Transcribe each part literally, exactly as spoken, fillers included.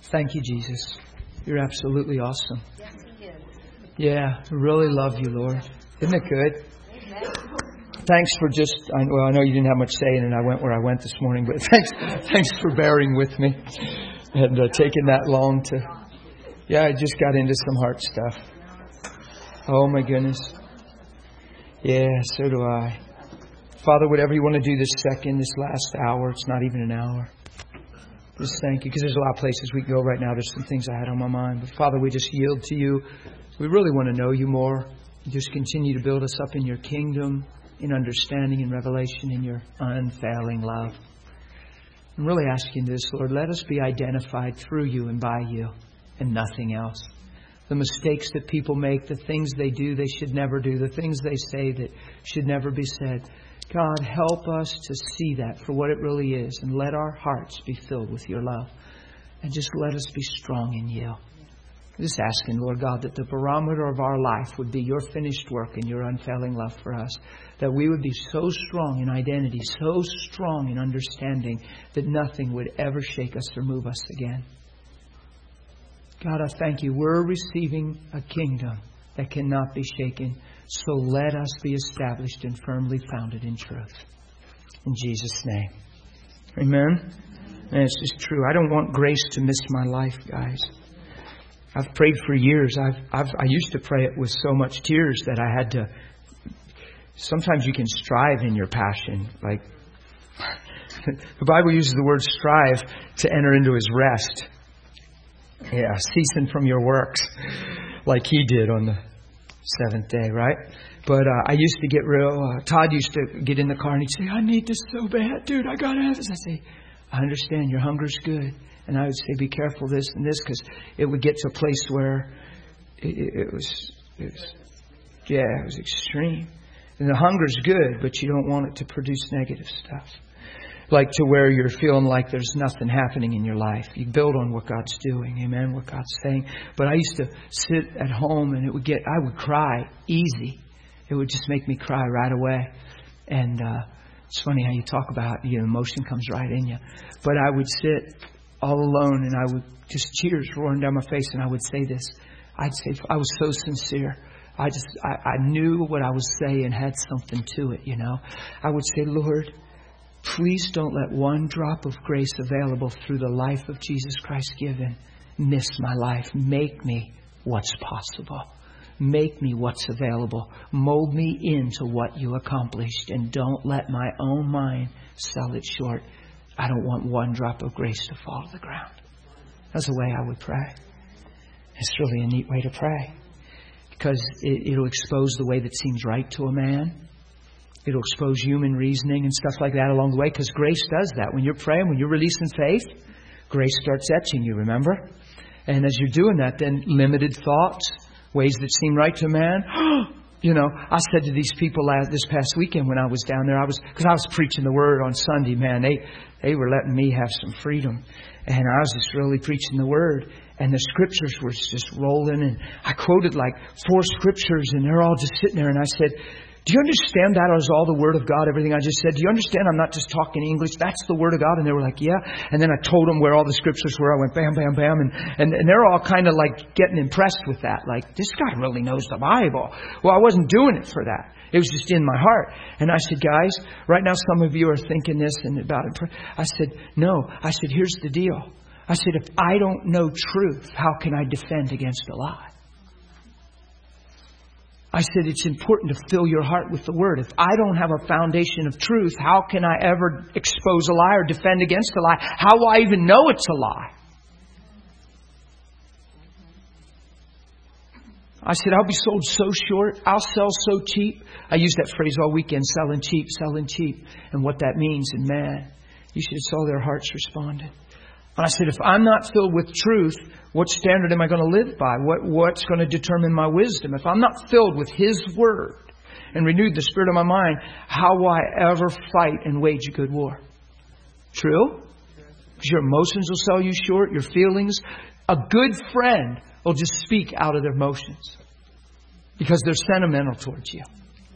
Thank you, Jesus. You're absolutely awesome. Yeah, I really love you, Lord. Isn't it good? Thanks for just, I, well, I know you didn't have much say in it. I went where I went this morning, but thanks, thanks for bearing with me and uh, taking that long to, yeah, I just got into some heart stuff. Oh my goodness. Yeah, so do I. Father, whatever you want to do this second, this last hour, it's not even an hour. Just thank you, because there's a lot of places we can go right now. There's some things I had on my mind. But Father, we just yield to you. We really want to know you more. Just continue to build us up in your kingdom, in understanding and revelation, in your unfailing love. I'm really asking this, Lord, let us be identified through you and by you and nothing else. The mistakes that people make, the things they do they should never do, the things they say that should never be said. God, help us to see that for what it really is, and let our hearts be filled with your love. And just let us be strong in you. Just asking, Lord God, that the barometer of our life would be your finished work and your unfailing love for us. That we would be so strong in identity, so strong in understanding that nothing would ever shake us or move us again. God, I thank you. We're receiving a kingdom that cannot be shaken. So let us be established and firmly founded in truth. In Jesus' name. Amen. And it's just true. I don't want grace to miss my life, guys. I've prayed for years. I've, I've, I used to pray it with so much tears that I had to... Sometimes you can strive in your passion. Like, the Bible uses the word strive to enter into His rest. Yeah, ceasing from your works. Like He did on the seventh day, right? But uh, I used to get real... Uh, Todd used to get in the car and he'd say, I need this so bad, dude. I got to have this. I say, I understand. Your hunger's good. And I would say, be careful this and this, because it would get to a place where it, it, it, was, it was, yeah, it was extreme. And the hunger's good, but you don't want it to produce negative stuff. Like to where you're feeling like there's nothing happening in your life. You build on what God's doing, amen, what God's saying. But I used to sit at home and it would get, I would cry easy. It would just make me cry right away. And uh, it's funny how you talk about, you know, emotion comes right in you. But I would sit all alone and I would just tears roaring down my face and I would say this. I'd say, I was so sincere. I just, I, I knew what I was saying had something to it, you know. I would say, Lord, please don't let one drop of grace available through the life of Jesus Christ given miss my life. Make me what's possible. Make me what's available. Mold me into what you accomplished. And don't let my own mind sell it short. I don't want one drop of grace to fall to the ground. That's the way I would pray. It's really a neat way to pray. Because it, it'll expose the way that seems right to a man. It'll expose human reasoning and stuff like that along the way. Because grace does that. When you're praying, when you're releasing faith, grace starts etching you, remember? And as you're doing that, then limited thoughts, ways that seem right to man. You know, I said to these people last, this past weekend when I was down there, I was, because I was preaching the word on Sunday, man, they, they were letting me have some freedom. And I was just really preaching the word. And the scriptures were just rolling. And I quoted like four scriptures and they're all just sitting there. And I said, do you understand that was all the Word of God, everything I just said? Do you understand I'm not just talking English? That's the Word of God. And they were like, yeah. And then I told them where all the scriptures were. I went bam, bam, bam. And, and, and they're all kind of like getting impressed with that. Like, this guy really knows the Bible. Well, I wasn't doing it for that. It was just in my heart. And I said, guys, right now some of you are thinking this and about it. I said, no. I said, here's the deal. I said, if I don't know truth, how can I defend against a lie? I said, it's important to fill your heart with the Word. If I don't have a foundation of truth, how can I ever expose a lie or defend against a lie? How will I even know it's a lie? I said, I'll be sold so short. I'll sell so cheap. I used that phrase all weekend, selling cheap, selling cheap. And what that means. And man, you should have saw their hearts responded. And I said, if I'm not filled with truth, what standard am I going to live by? What, what's going to determine my wisdom? If I'm not filled with His Word and renewed the spirit of my mind, how will I ever fight and wage a good war? True? Because your emotions will sell you short, your feelings. A good friend will just speak out of their emotions because they're sentimental towards you.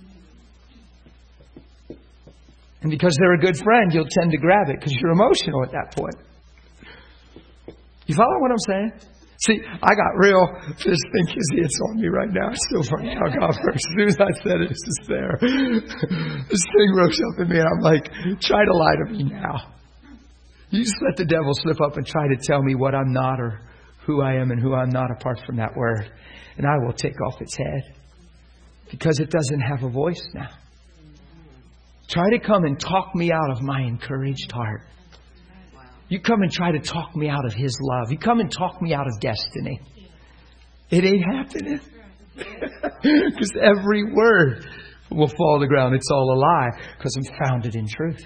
And because they're a good friend, you'll tend to grab it because you're emotional at that point. You follow what I'm saying? See, I got real fist thinking it's on me right now. It's so funny how God works. As soon as I said it, it's just there. This thing rose up in me and I'm like, try to lie to me now. You just let the devil slip up and try to tell me what I'm not or who I am and who I'm not apart from that word. And I will take off its head. Because it doesn't have a voice now. Try to come and talk me out of my encouraged heart. You come and try to talk me out of His love. You come and talk me out of destiny. It ain't happening. Because every word will fall to the ground. It's all a lie. Because I'm founded in truth.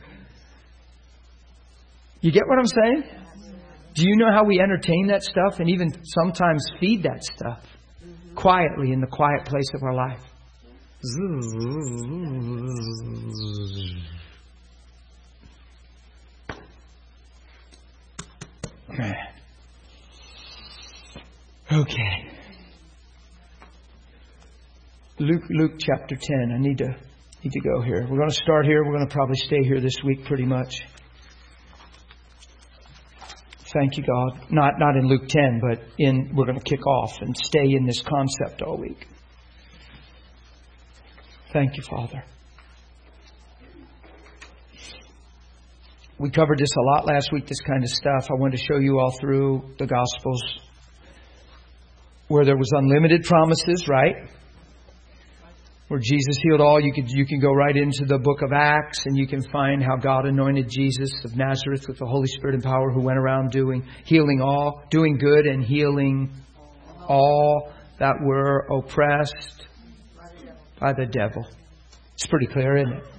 You get what I'm saying? Do you know how we entertain that stuff and even sometimes feed that stuff? Quietly in the quiet place of our life. Okay. Luke, Luke chapter ten. I need to need to go here. We're going to start here. We're going to probably stay here this week pretty much. Thank you, God. Not not in Luke ten, but in we're going to kick off and stay in this concept all week. Thank you, Father. We covered this a lot last week, this kind of stuff. I wanted to show you all through the Gospels where there was unlimited promises, right? Where Jesus healed all. You could you can go right into the book of Acts and you can find how God anointed Jesus of Nazareth with the Holy Spirit and power, who went around doing healing all, doing good and healing all that were oppressed by the devil. It's pretty clear, isn't it?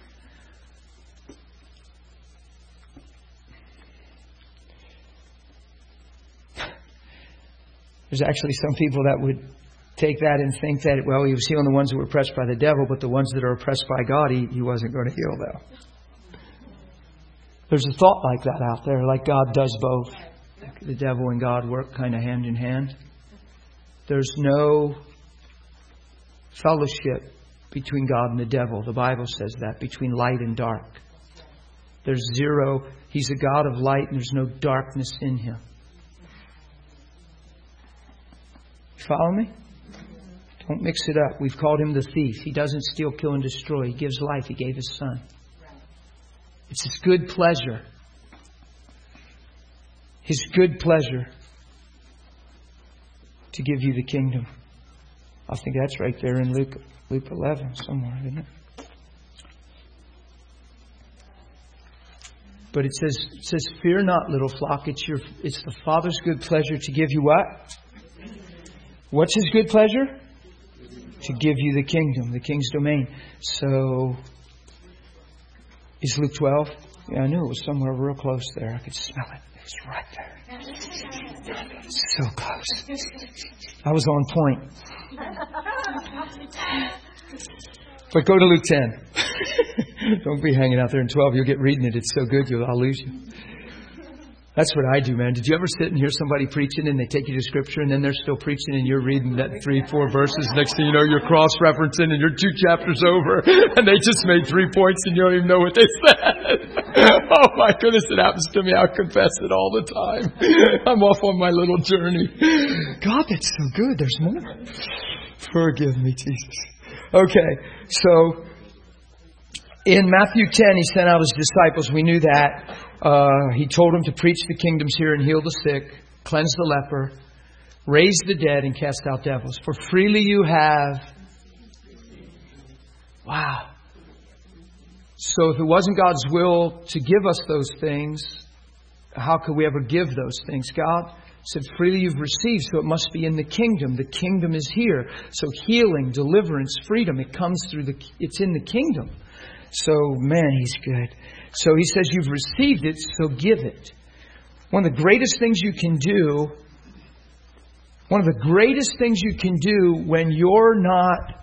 There's actually some people that would take that and think that, well, He was healing the ones that were oppressed by the devil, but the ones that are oppressed by God, He, he wasn't going to heal them. There's a thought like that out there, like God does both. The devil and God work kind of hand in hand. There's no fellowship between God and the devil. The Bible says that, between light and dark. There's zero. He's a God of light and there's no darkness in Him. You follow me? Don't mix it up. We've called Him the thief. He doesn't steal, kill, and destroy. He gives life. He gave His Son. It's His good pleasure. His good pleasure to give you the kingdom. I think that's right there in Luke, Luke eleven somewhere, isn't it? But it says, it says, fear not, little flock. It's your, it's the Father's good pleasure to give you what? What's His good pleasure? To give you the kingdom, the King's domain. So, is Luke twelve? Yeah, I knew it was somewhere real close there. I could smell it. It was right there. So close. I was on point. But go to Luke ten. Don't be hanging out there in twelve. You'll get reading it. It's so good, you'll, I'll lose you. That's what I do, man. Did you ever sit and hear somebody preaching and they take you to Scripture and then they're still preaching and you're reading that three, four verses. Next thing you know, you're cross-referencing and you're two chapters over and they just made three points and you don't even know what they said. Oh my goodness, it happens to me. I'll confess it all the time. I'm off on my little journey. God, that's so good. There's more. Forgive me, Jesus. Okay, so in Matthew ten, He sent out His disciples. We knew that. Uh, he told them to preach the kingdoms here and heal the sick, cleanse the leper, raise the dead, and cast out devils. For freely you have. Wow. So if it wasn't God's will to give us those things, how could we ever give those things? God said, freely you've received, so it must be in the kingdom. The kingdom is here. So healing, deliverance, freedom, it comes through the, it's in the kingdom. So, man, He's good. So He says, you've received it, so give it. One of the greatest things you can do, one of the greatest things you can do when you're not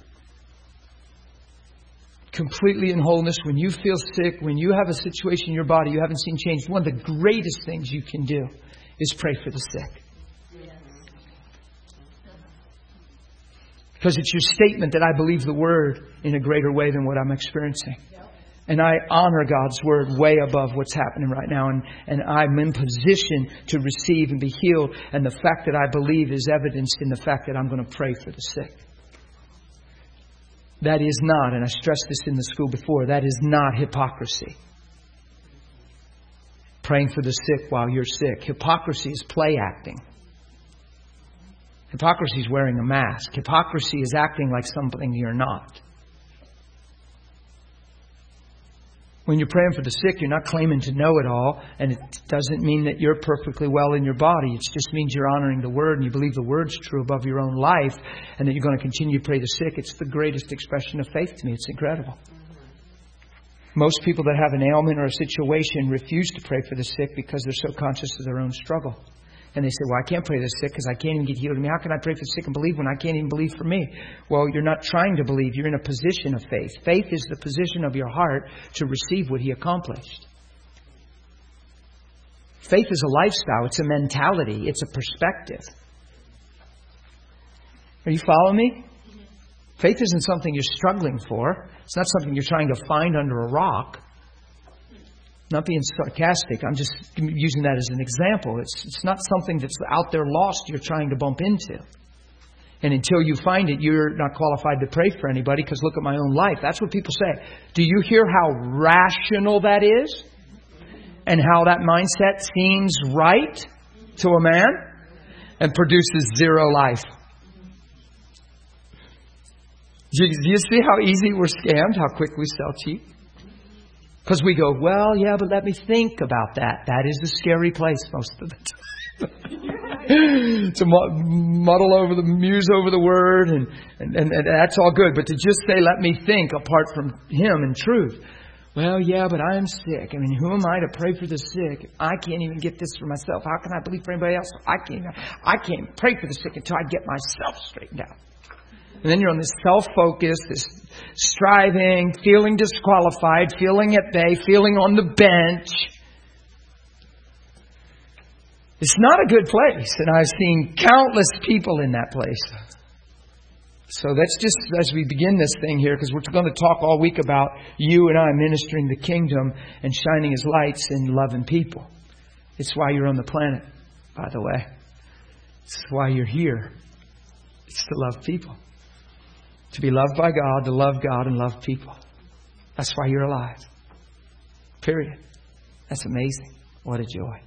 completely in wholeness, when you feel sick, when you have a situation in your body you haven't seen changed, one of the greatest things you can do is pray for the sick. Because it's your statement that I believe the Word in a greater way than what I'm experiencing. And I honor God's Word way above what's happening right now. And, and I'm in position to receive and be healed. And the fact that I believe is evidenced in the fact that I'm going to pray for the sick. That is not, and I stressed this in the school before, that is not hypocrisy. Praying for the sick while you're sick. Hypocrisy is play acting. Hypocrisy is wearing a mask. Hypocrisy is acting like something you're not. When you're praying for the sick, you're not claiming to know it all. And it doesn't mean that you're perfectly well in your body. It just means you're honoring the Word and you believe the Word's true above your own life and that you're going to continue to pray the sick. It's the greatest expression of faith to me. It's incredible. Most people that have an ailment or a situation refuse to pray for the sick because they're so conscious of their own struggle. And they say, well, I can't pray for the sick because I can't even get healed. I mean, how can I pray for the sick and believe when I can't even believe for me? Well, you're not trying to believe. You're in a position of faith. Faith is the position of your heart to receive what He accomplished. Faith is a lifestyle. It's a mentality. It's a perspective. Are you following me? Faith isn't something you're struggling for. It's not something you're trying to find under a rock. Not being sarcastic. I'm just using that as an example. It's it's not something that's out there lost you're trying to bump into. And until you find it, you're not qualified to pray for anybody because look at my own life. That's what people say. Do you hear how rational that is? And how that mindset seems right to a man and produces zero life. Do you, do you see how easy we're scammed? How quick we sell cheap? Because we go, well, yeah, but let me think about that. That is a scary place most of the time. to muddle over the, muse over the Word, and, and, and, and that's all good. But to just say, let me think apart from Him and truth. Well, yeah, but I'm sick. I mean, who am I to pray for the sick? I can't even get this for myself. How can I believe for anybody else? I can't, I can't pray for the sick until I get myself straightened out. And then you're on this self-focus, this striving, feeling disqualified, feeling at bay, feeling on the bench. It's not a good place. And I've seen countless people in that place. So that's just as we begin this thing here, because we're going to talk all week about you and I ministering the kingdom and shining His lights and loving people. It's why you're on the planet, by the way. It's why you're here. It's to love people. To be loved by God, to love God and love people. That's why you're alive. Period. That's amazing. What a joy.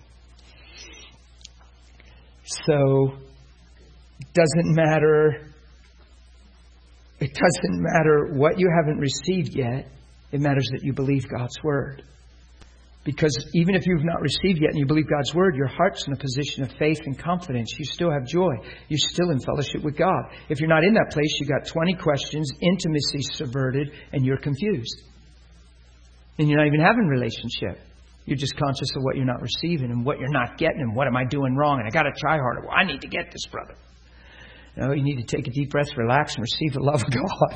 So, it doesn't matter. It doesn't matter what you haven't received yet. It matters that you believe God's Word. Because even if you've not received yet and you believe God's Word, your heart's in a position of faith and confidence. You still have joy. You're still in fellowship with God. If you're not in that place, you've got twenty questions, intimacy subverted, and you're confused. And you're not even having a relationship. You're just conscious of what you're not receiving and what you're not getting and what am I doing wrong and I got to try harder. Well, I need to get this, brother. No, you need to take a deep breath, relax, and receive the love of God.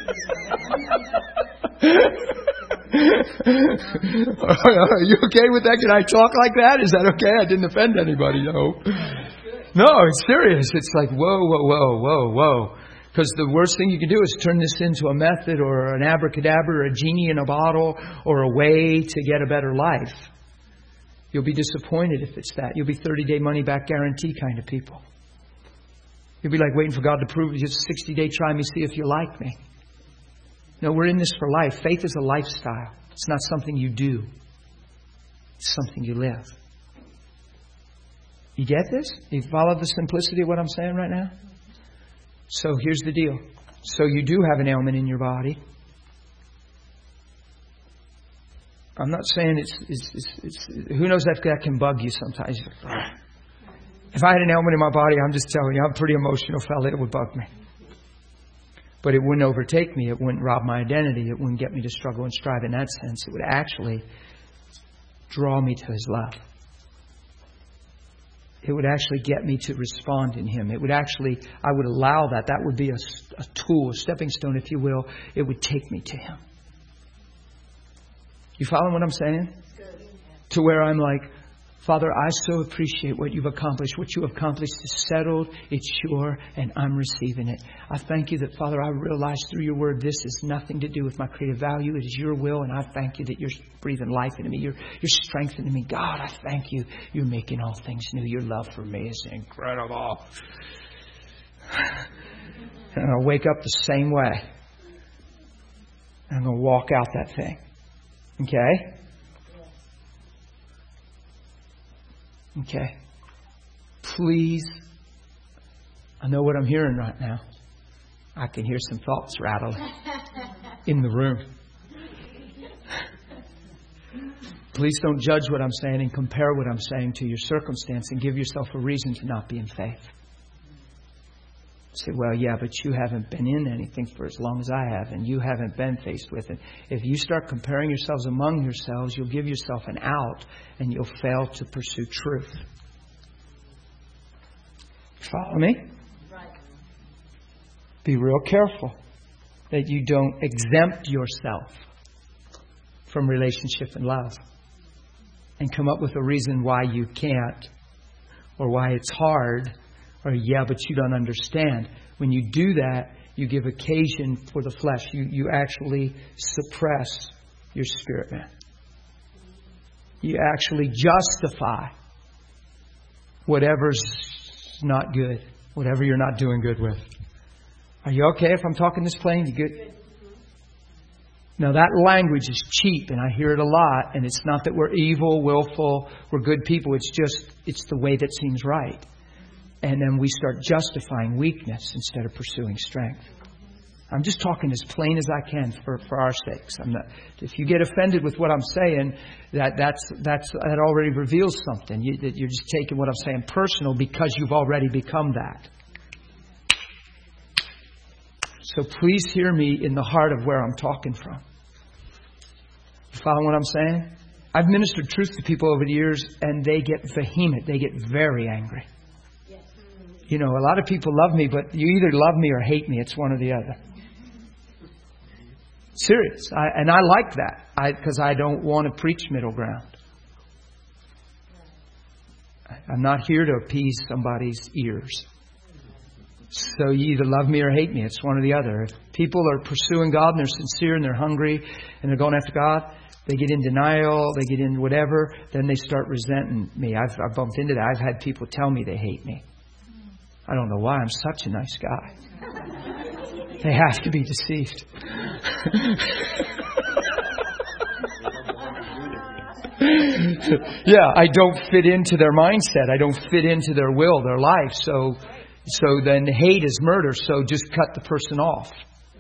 Are you okay with that? Can I talk like that? Is that okay? I didn't offend anybody, no. No, it's serious. It's like, whoa, whoa, whoa, whoa, whoa. Because the worst thing you can do is turn this into a method or an abracadabra or a genie in a bottle or a way to get a better life. You'll be disappointed if it's that. You'll be thirty-day money-back guarantee kind of people. You'll be like waiting for God to prove it. Just sixty-day try me, see if you like me. No, we're in this for life. Faith is a lifestyle. It's not something you do. It's something you live. You get this? You follow the simplicity of what I'm saying right now? So here's the deal. So you do have an ailment in your body. I'm not saying it's... it's, it's, it's who knows if that can bug you sometimes. If I had an ailment in my body, I'm just telling you, I'm a pretty emotional fella. It would bug me. But it wouldn't overtake me. It wouldn't rob my identity. It wouldn't get me to struggle and strive in that sense. It would actually draw me to His love. It would actually get me to respond in Him. It would actually, I would allow that. That would be a, a tool, a stepping stone, if you will. It would take me to Him. You following what I'm saying? To where I'm like, Father, I so appreciate what you've accomplished. What you have accomplished is settled, it's sure, and I'm receiving it. I thank you that, Father, I realize through your word this is nothing to do with my creative value. It is your will, and I thank you that you're breathing life into me. You're, you're strengthening me. God, I thank you. You're making all things new. Your love for me is incredible. And I'll wake up the same way. I'm going to walk out that thing. Okay? Okay. Please. I know what I'm hearing right now. I can hear some thoughts rattling in the room. Please don't judge what I'm saying and compare what I'm saying to your circumstance and give yourself a reason to not be in faith. Say, well, yeah, but you haven't been in anything for as long as I have, and you haven't been faced with it. If you start comparing yourselves among yourselves, you'll give yourself an out, and you'll fail to pursue truth. Follow me? Right. Be real careful that you don't exempt yourself from relationship and love and come up with a reason why you can't or why it's hard. Or, yeah, but you don't understand. When you do that, you give occasion for the flesh. You, you actually suppress your spirit, man. You actually justify whatever's not good, whatever you're not doing good with. Are you okay if I'm talking this plain? You good? Now, that language is cheap, and I hear it a lot. And it's not that we're evil, willful, we're good people. It's just, it's the way that seems right. And then we start justifying weakness instead of pursuing strength. I'm just talking as plain as I can for, for our sakes. I'm not, if you get offended with what I'm saying, that that's that's that already reveals something. You, that you're just taking what I'm saying personal because you've already become that. So please hear me in the heart of where I'm talking from. You follow what I'm saying? I've ministered truth to people over the years, and they get vehement. They get very angry. You know, a lot of people love me, but you either love me or hate me. It's one or the other. Serious. I, and I like that I because I don't want to preach middle ground. I'm not here to appease somebody's ears. So you either love me or hate me. It's one or the other. If people are pursuing God and they're sincere and they're hungry and they're going after God, they get in denial, they get in whatever, then they start resenting me. I've, I've bumped into that. I've had people tell me they hate me. I don't know why. I'm such a nice guy. They have to be deceived. Yeah, I don't fit into their mindset. I don't fit into their will, their life. So, so then hate is murder. So just cut the person off.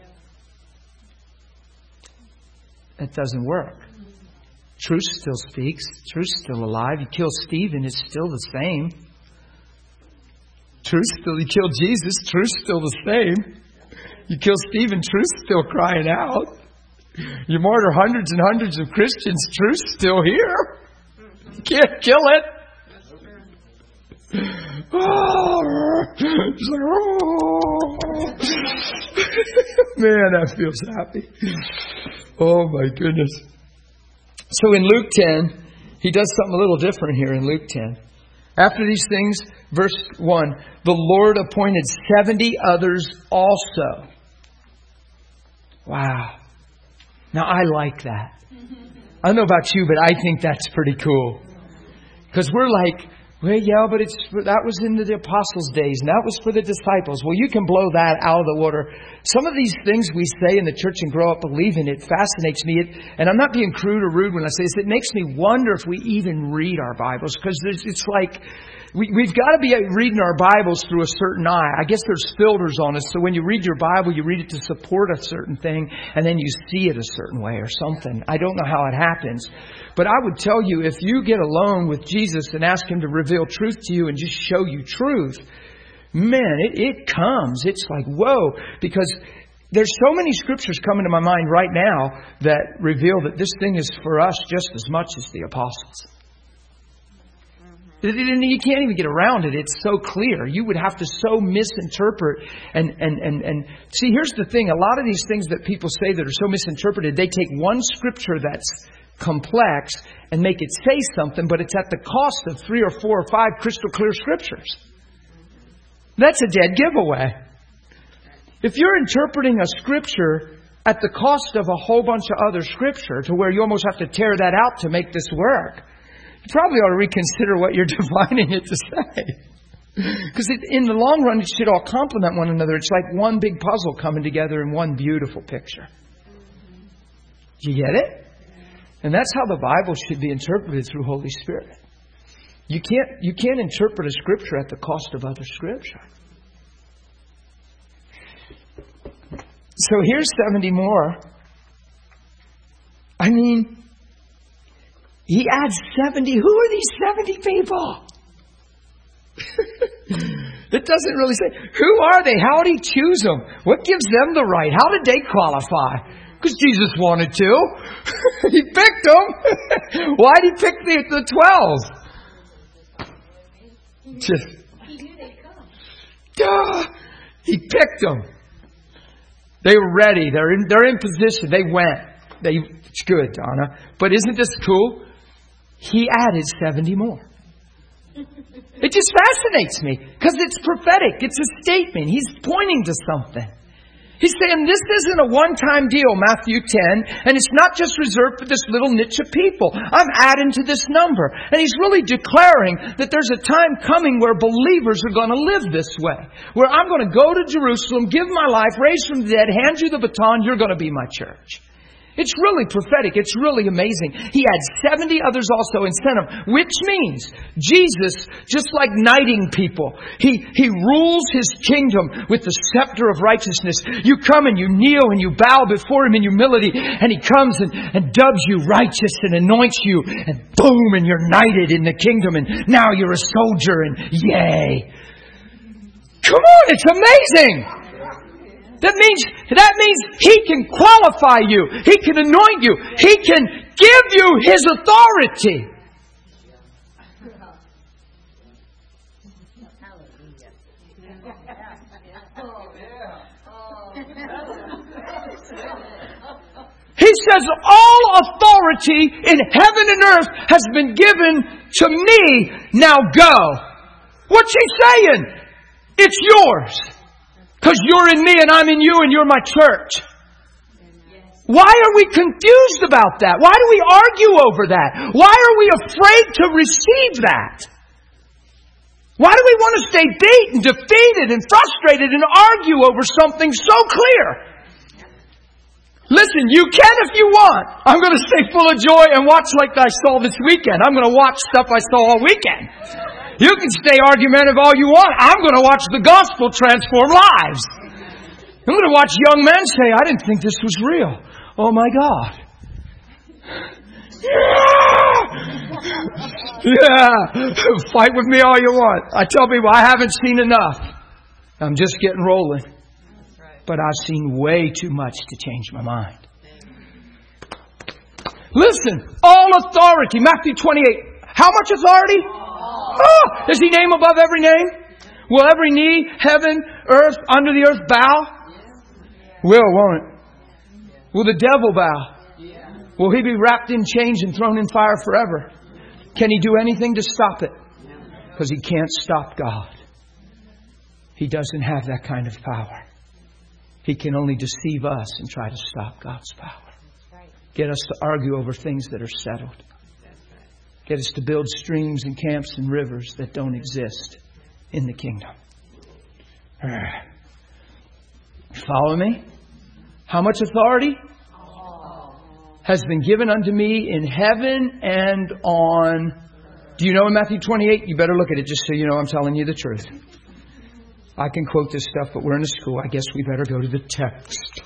It doesn't work. Truth still speaks. Truth's still alive. You kill Stephen, it's still the same. Truth still, you kill Jesus, truth's still the same. You kill Stephen, truth's still crying out. You martyr hundreds and hundreds of Christians, truth's still here. You can't kill it. Oh, it's like, oh. Man, that feels happy. Oh my goodness. So in Luke ten, he does something a little different here in Luke ten. After these things, verse one, the Lord appointed seventy others also. Wow. Now, I like that. I don't know about you, but I think that's pretty cool. Because we're like, well, yeah, but it's that was in the apostles' days, and that was for the disciples. Well, you can blow that out of the water. Some of these things we say in the church and grow up believing, it fascinates me. It, and I'm not being crude or rude when I say this. It makes me wonder if we even read our Bibles, because it's like we, we've got to be reading our Bibles through a certain eye. I guess there's filters on it. So when you read your Bible, you read it to support a certain thing, and then you see it a certain way or something. I don't know how it happens. But I would tell you, if you get alone with Jesus and ask Him to reveal truth to you and just show you truth, man, it, it comes. It's like, whoa. Because there's so many scriptures coming to my mind right now that reveal that this thing is for us just as much as the apostles. You can't even get around it. It's so clear. You would have to so misinterpret. And, and, and, and see, here's the thing. A lot of these things that people say that are so misinterpreted, they take one scripture that's complex and make it say something, but it's at the cost of three or four or five crystal clear scriptures. That's a dead giveaway. If you're interpreting a scripture at the cost of a whole bunch of other scripture to where you almost have to tear that out to make this work, you probably ought to reconsider what you're defining it to say. Because in the long run, it should all complement one another. It's like one big puzzle coming together in one beautiful picture. Do you get it? And that's how the Bible should be interpreted through Holy Spirit. You can't, you can't interpret a scripture at the cost of other scripture. So here's seventy more. I mean, he adds seventy. Who are these seventy people? It doesn't really say. Who are they? How did he choose them? What gives them the right? How did they qualify? Because Jesus wanted to. He picked them. Why did he pick the, the twelve? Just, he knew they'd come. Duh. He picked them. They were ready. They're in, they're in position. They went. They, it's good, Donna. But isn't this cool? He added seventy more. It just fascinates me because it's prophetic. It's a statement. He's pointing to something. He's saying this isn't a one-time deal, Matthew ten, and it's not just reserved for this little niche of people. I'm adding to this number. And he's really declaring that there's a time coming where believers are going to live this way. Where I'm going to go to Jerusalem, give my life, raise from the dead, hand you the baton, you're going to be my church. It's really prophetic. It's really amazing. He had seventy others also and sent them, which means Jesus, just like knighting people, He, he rules His kingdom with the scepter of righteousness. You come and you kneel and you bow before Him in humility, and He comes and, and dubs you righteous and anoints you, and boom, and you're knighted in the kingdom, and now you're a soldier, and yay. Come on, it's amazing! That means, that means He can qualify you. He can anoint you. He can give you His authority. He says, all authority in heaven and earth has been given to me. Now go. What's He saying? It's yours. Because you're in me and I'm in you and you're my church. Why are we confused about that? Why do we argue over that? Why are we afraid to receive that? Why do we want to stay beaten, defeated, and frustrated and argue over something so clear? Listen, you can if you want. I'm going to stay full of joy and watch like I saw this weekend. I'm going to watch stuff I saw all weekend. You can stay argumentative all you want. I'm going to watch the gospel transform lives. I'm going to watch young men say, I didn't think this was real. Oh my God. Yeah! Yeah! Fight with me all you want. I tell people I haven't seen enough. I'm just getting rolling. But I've seen way too much to change my mind. Listen, all authority. Matthew twenty-eight. How much authority? Oh, is He name above every name? Will every knee, heaven, earth, under the earth bow? Will, won't it? Will the devil bow? Will he be wrapped in chains and thrown in fire forever? Can he do anything to stop it? Because he can't stop God. He doesn't have that kind of power. He can only deceive us and try to stop God's power. Get us to argue over things that are settled. Get us to build streams and camps and rivers that don't exist in the kingdom. Follow me? How much authority has been given unto me in heaven and on... Do you know in Matthew twenty-eight? You better look at it just so you know I'm telling you the truth. I can quote this stuff, but we're in a school. I guess we better go to the text.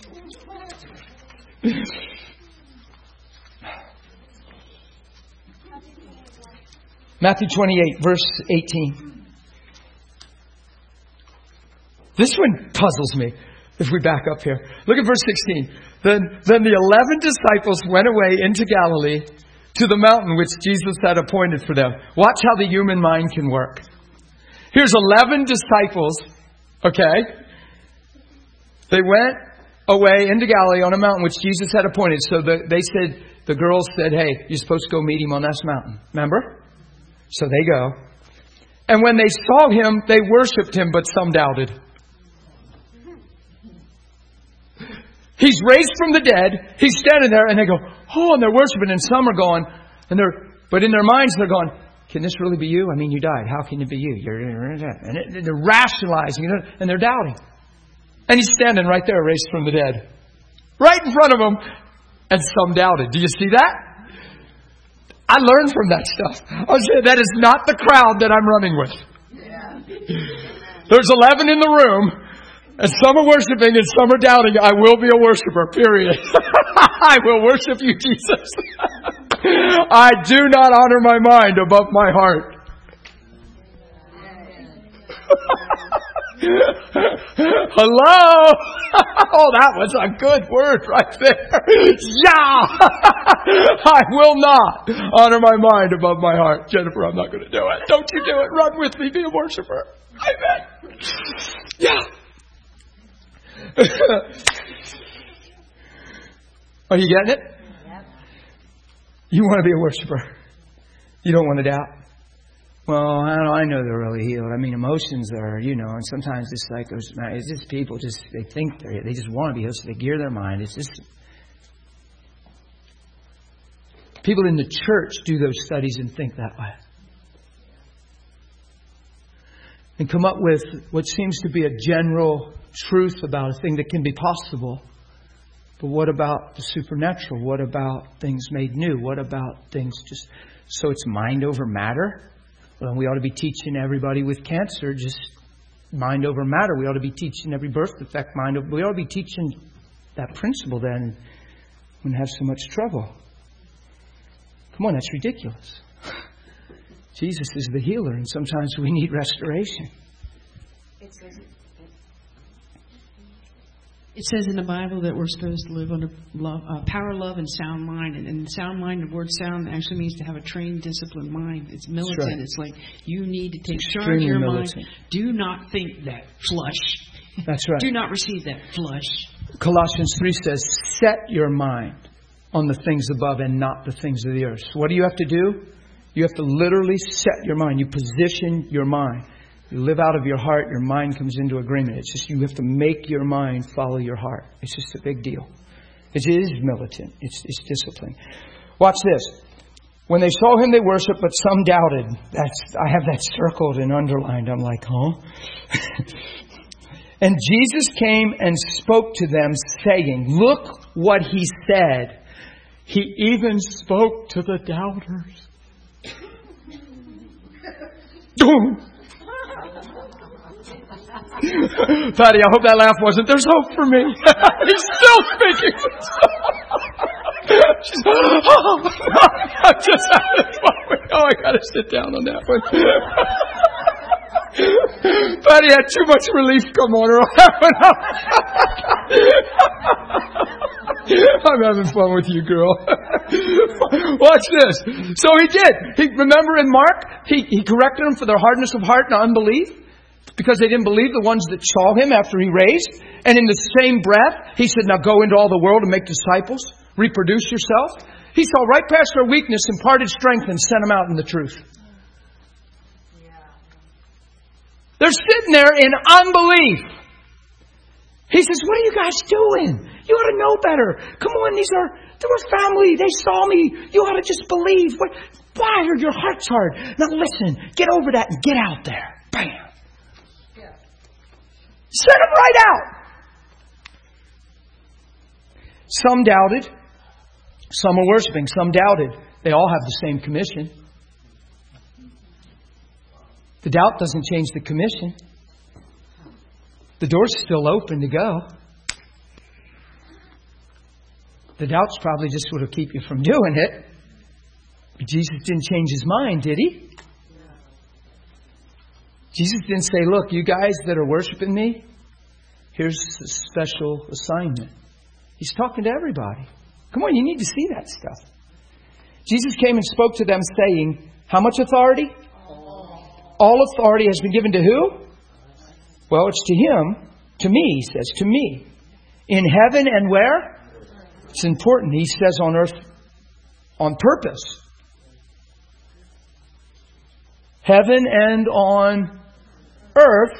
Matthew twenty-eight, verse eighteen. This one puzzles me if we back up here. Look at verse sixteen. Then, then the eleven disciples went away into Galilee to the mountain which Jesus had appointed for them. Watch how the human mind can work. Here's eleven disciples. Okay? They went away into Galilee on a mountain which Jesus had appointed. So the, they said, the girls said, hey, you're supposed to go meet him on this mountain. Remember? So they go. And when they saw him, they worshipped him, but some doubted. He's raised from the dead. He's standing there and they go, oh, and they're worshiping. And some are going, and they're, but in their minds they're going, can this really be you? I mean, you died. How can it be you? You're, and they're rationalizing, and they're doubting. And he's standing right there, raised from the dead. Right in front of them. And some doubted. Do you see that? I learned from that stuff. I was saying, that is not the crowd that I'm running with. There's eleven in the room. And some are worshiping and some are doubting. I will be a worshiper, period. I will worship you, Jesus. I do not honor my mind above my heart. Hello? Oh, that was a good word right there. Yeah! I will not honor my mind above my heart. Jennifer, I'm not going to do it. Don't you do it. Run with me. Be a worshiper. Amen. Yeah. Are you getting it? Yep. You want to be a worshiper. You don't want to doubt. Well, I know, I know they're really healed. I mean, emotions are, you know, and sometimes it's like those, it's just people just, they think they they just want to be healed, so they gear their mind. It's just, people in the church do those studies and think that way. And come up with what seems to be a general truth about a thing that can be possible. But what about the supernatural? What about things made new? What about things just... So it's mind over matter? Well, we ought to be teaching everybody with cancer just mind over matter. We ought to be teaching every birth defect mind over... We ought to be teaching that principle then when we have so much trouble. Come on, that's ridiculous. Jesus is the healer, and sometimes we need restoration. It says, it says in the Bible that we're supposed to live under love, uh, power, love, and sound mind. And, and sound mind, the word sound actually means to have a trained, disciplined mind. It's militant. Right. It's like you need to take charge of your militant. mind. Do not think that flush. That's right. Do not receive that flush. Colossians three says, set your mind on the things above and not the things of the earth. So what do you have to do? You have to literally set your mind. You position your mind. You live out of your heart. Your mind comes into agreement. It's just you have to make your mind follow your heart. It's just a big deal. It is militant. It's, it's discipline. Watch this. When they saw him, they worshiped, but some doubted. That's I have that circled and underlined. I'm like, huh? And Jesus came and spoke to them, saying, look what he said. He even spoke to the doubters. Patty, I hope that laugh wasn't, there's hope for me. He's still speaking. She's, oh, I'm just having fun. Oh, I got to sit down on that one. Patty had too much relief come on her. I'm having fun with you, girl. Watch this. So he did. He, remember in Mark, he, he corrected them for their hardness of heart and unbelief because they didn't believe the ones that saw him after he raised. And in the same breath, he said, now go into all the world and make disciples. Reproduce yourself. He saw right past their weakness, imparted strength, and sent them out in the truth. They're sitting there in unbelief. He says, what are you guys doing? You ought to know better. Come on, these are, they were family. They saw me. You ought to just believe. What, why are your hearts hard? Now listen, get over that and get out there. Bam. Yeah. Send them right out. Some doubted. Some are worshiping. Some doubted. They all have the same commission. The doubt doesn't change the commission. The door's still open to go. The doubt's probably just what will keep you from doing it. But Jesus didn't change his mind, did he? Jesus didn't say, look, you guys that are worshiping me, here's a special assignment. He's talking to everybody. Come on, you need to see that stuff. Jesus came and spoke to them saying, how much authority? All authority has been given to who? Well, it's to him. To me, he says. To me. In heaven and where? It's important. He says on earth on purpose. Heaven and on earth.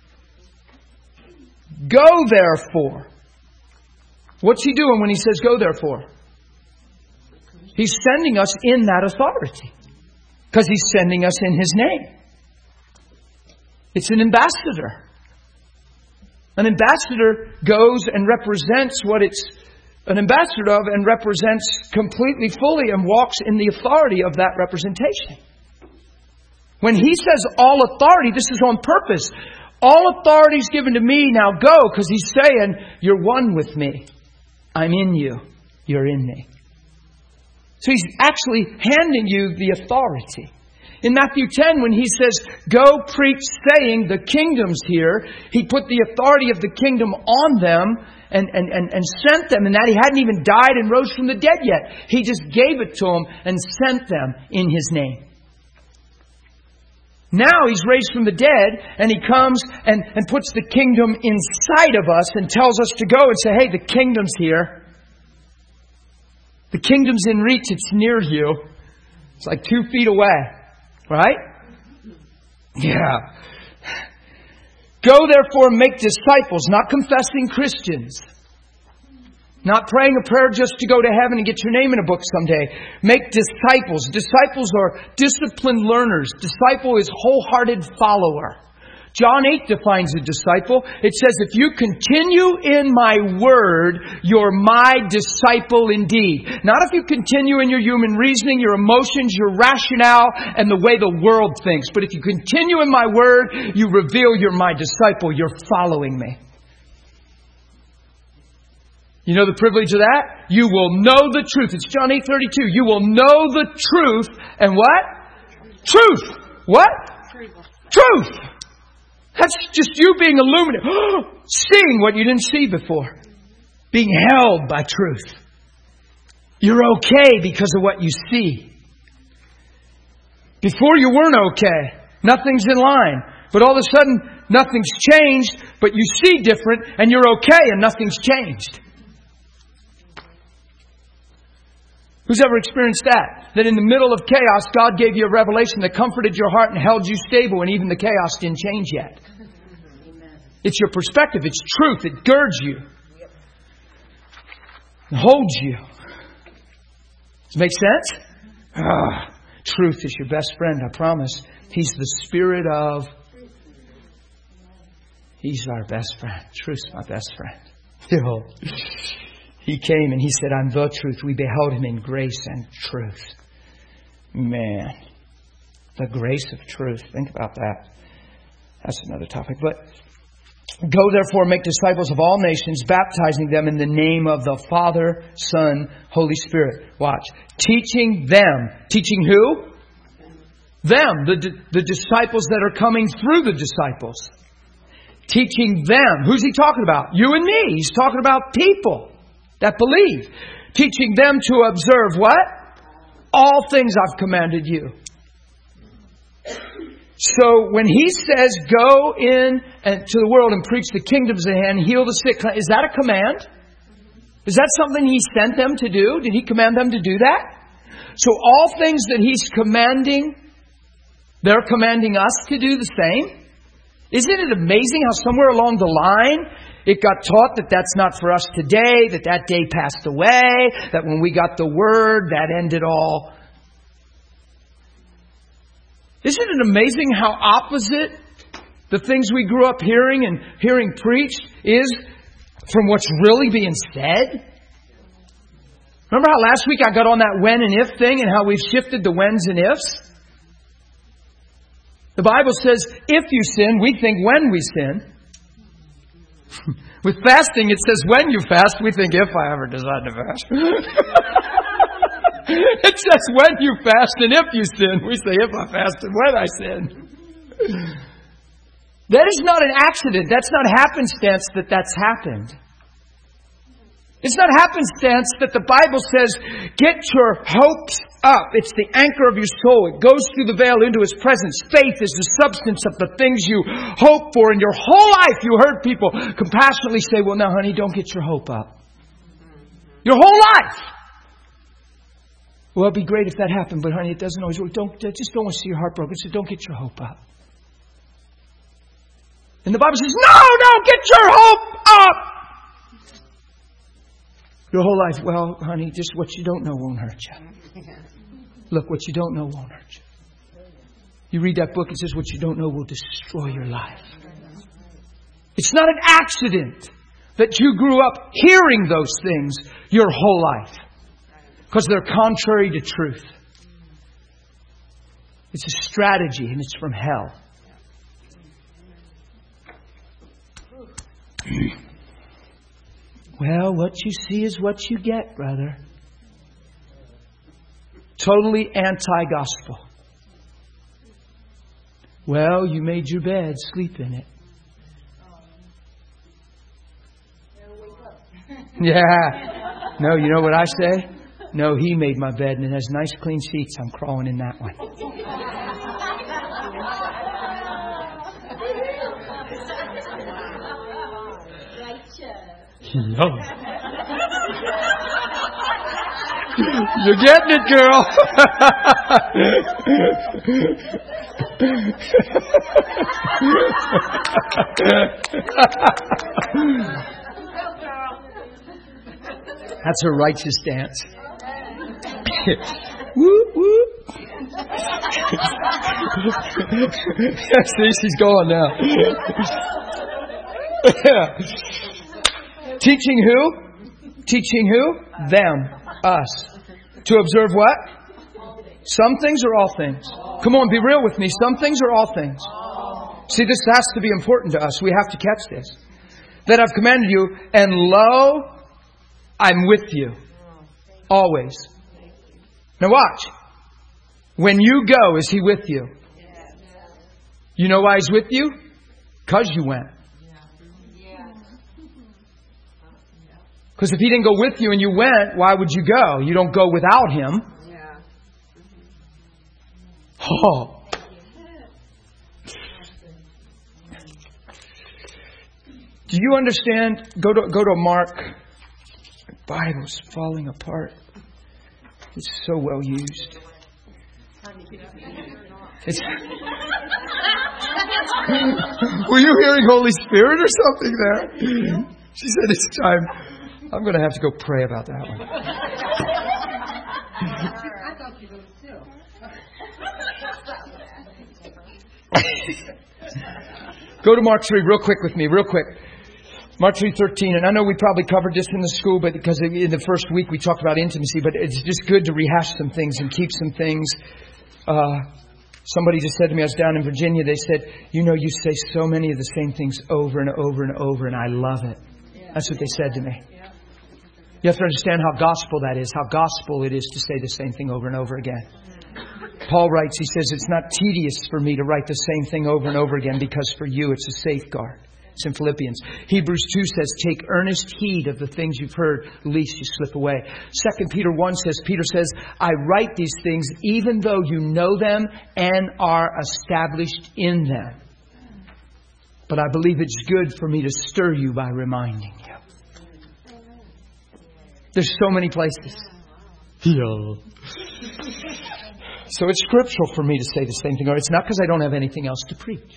Go therefore. What's He doing when He says go therefore? He's sending us in that authority. Because He's sending us in His name. It's an ambassador. An ambassador goes and represents what it's an ambassador of and represents completely, fully, and walks in the authority of that representation. When He says all authority, this is on purpose. All authority is given to me, now go, because He's saying, you're one with me. I'm in you. You're in me. So He's actually handing you the authority. In Matthew ten, when He says, go preach saying the kingdom's here, He put the authority of the kingdom on them and, and, and, and sent them. And that He hadn't even died and rose from the dead yet. He just gave it to them and sent them in His name. Now He's raised from the dead and He comes and, and puts the kingdom inside of us and tells us to go and say, hey, the kingdom's here. The kingdom's in reach. It's near you. It's like two feet away. Right? Yeah. Go therefore and make disciples, not confessing Christians. Not praying a prayer just to go to heaven and get your name in a book someday. Make disciples. Disciples are disciplined learners. Disciple is wholehearted follower. John eight defines a disciple. It says, if you continue in my word, you're my disciple indeed. Not if you continue in your human reasoning, your emotions, your rationale, and the way the world thinks. But if you continue in my word, you reveal you're my disciple. You're following me. You know the privilege of that? You will know the truth. It's John eight thirty-two. You will know the truth. And what? Truth. What? Truth. That's just you being illuminated. Seeing what you didn't see before. Being held by truth. You're okay because of what you see. Before you weren't okay. Nothing's in line. But all of a sudden, nothing's changed, but you see different, and you're okay, and nothing's changed. Who's ever experienced that? That in the middle of chaos, God gave you a revelation that comforted your heart and held you stable, and even the chaos didn't change yet. Amen. It's your perspective. It's truth. It girds you. It holds you. Does it make sense? Ah, truth is your best friend, I promise. He's the spirit of... He's our best friend. Truth's my best friend. You know. He came and He said, I'm the truth. We beheld Him in grace and truth. Man. The grace of truth. Think about that. That's another topic. But go therefore, make disciples of all nations, baptizing them in the name of the Father, Son, Holy Spirit. Watch. Teaching them. Teaching who? Them. The, the disciples that are coming through the disciples. Teaching them. Who's He talking about? You and me. He's talking about people that believe. Teaching them to observe what? All things I've commanded you. So when He says go in and to the world and preach the kingdoms at hand, heal the sick, is that a command? Is that something He sent them to do? Did He command them to do that? So all things that He's commanding, they're commanding us to do the same. Isn't it amazing how somewhere along the line it got taught that that's not for us today, that that day passed away, that when we got the Word, that ended all. Isn't it amazing how opposite the things we grew up hearing and hearing preached is from what's really being said? Remember how last week I got on that when and if thing and how we've shifted the whens and ifs? The Bible says, if you sin, we think when we sin. With fasting, it says when you fast, we think if I ever decide to fast. It says when you fast and if you sin, we say if I fast and when I sin. That is not an accident. That's not happenstance that that's happened. It's not happenstance that the Bible says, get your hopes up. It's the anchor of your soul. It goes through the veil into His presence. Faith is the substance of the things you hope for. In your whole life, you heard people compassionately say, well, now, honey, don't get your hope up. Your whole life. Well, it'd be great if that happened, but honey, it doesn't always work. Don't, just don't want to see your heart broken. So don't get your hope up. And the Bible says, no, don't get your hope up. Your whole life, well, honey, just what you don't know won't hurt you. Look, what you don't know won't hurt you. You read that book, it says what you don't know will destroy your life. It's not an accident that you grew up hearing those things your whole life. Because they're contrary to truth. It's a strategy and it's from hell. Well, what you see is what you get, brother. Totally anti-gospel. Well, you made your bed, sleep in it. Yeah. No, you know what I say? No, He made my bed and it has nice clean sheets. I'm crawling in that one. You're getting it, girl. That's a righteous dance. Woo, woo. See, she's going now. Teaching who? Teaching who? Them. Us. To observe what? Some things or all things? Come on, be real with me. Some things or all things? See, this has to be important to us. We have to catch this. That I've commanded you, and lo, I'm with you. Always. Now watch. When you go, is He with you? You know why He's with you? Because you went. Because if He didn't go with you and you went, why would you go? You don't go without Him. Oh. Do you understand? Go to go to Mark. The Bible's falling apart. It's so well used. It's Were you hearing Holy Spirit or something there? She said it's time. I'm going to have to go pray about that one. I thought you would too. Go to Mark three real quick with me, real quick. Mark three thirteen, and I know we probably covered this in the school, but because in the first week we talked about intimacy, but it's just good to rehash some things and keep some things. Uh, somebody just said to me, I was down in Virginia, they said, you know, you say so many of the same things over and over and over, and I love it. That's what they said to me. You have to understand how gospel that is, how gospel it is to say the same thing over and over again. Paul writes, he says, it's not tedious for me to write the same thing over and over again because for you it's a safeguard. It's in Philippians. Hebrews two says, take earnest heed of the things you've heard, lest you slip away. Second Peter one says, Peter says, I write these things even though you know them and are established in them. But I believe it's good for me to stir you by reminding you. There's so many places. Yeah. So it's scriptural for me to say the same thing. Or it's not because I don't have anything else to preach.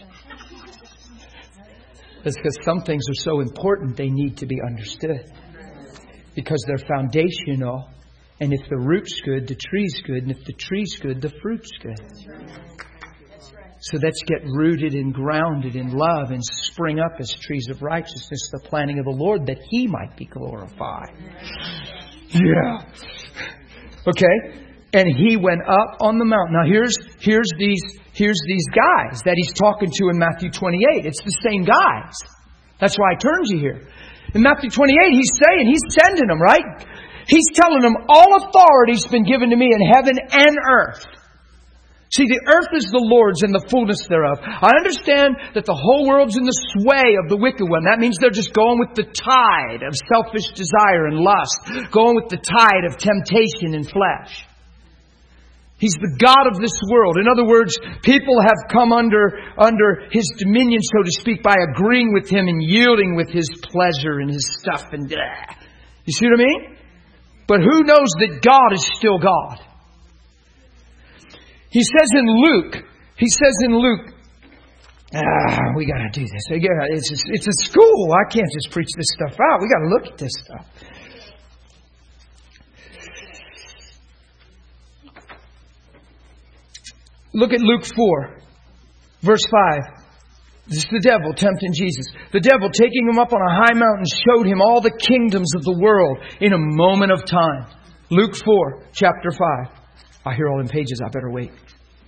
It's because some things are so important they need to be understood. Because they're foundational. And if the root's good, the tree's good. And if the tree's good, the fruit's good. So let's get rooted and grounded in love and spring up as trees of righteousness, the planting of the Lord, that He might be glorified. Yeah. Okay. And He went up on the mountain. Now here's here's these here's these guys that He's talking to in Matthew twenty-eight. It's the same guys. That's why I turned you here. In Matthew twenty-eight, He's saying, He's sending them, right? He's telling them, all authority's been given to me in heaven and earth. See, the earth is the Lord's and the fullness thereof. I understand that the whole world's in the sway of the wicked one. That means they're just going with the tide of selfish desire and lust. Going with the tide of temptation and flesh. He's the God of this world. In other words, people have come under, under His dominion, so to speak, by agreeing with Him and yielding with His pleasure and His stuff. And uh, you see what I mean? But who knows that God is still God? He says in Luke, He says in Luke, ah, we got to do this. It's a, it's a school. I can't just preach this stuff out. We got to look at this stuff. Look at Luke four, verse five. This is the devil tempting Jesus. The devil, taking Him up on a high mountain, showed Him all the kingdoms of the world in a moment of time. Luke four, chapter five. I hear all in pages. I better wait.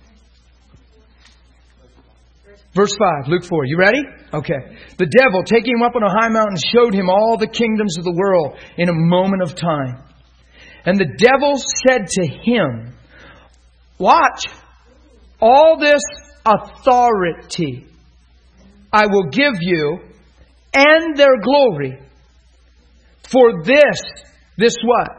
Verse five, Luke four. You ready? Okay. The devil, taking Him up on a high mountain, showed Him all the kingdoms of the world in a moment of time. And the devil said to Him, watch, all this authority I will give you and their glory. For this, this what?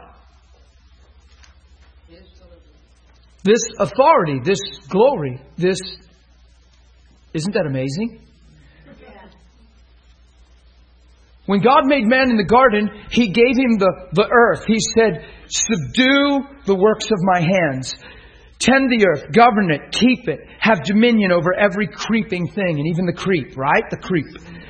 This authority, this glory, this... Isn't that amazing? When God made man in the garden, He gave him the, the earth. He said, subdue the works of my hands. Tend the earth, govern it, keep it, have dominion over every creeping thing, and even the creep, right? The creep.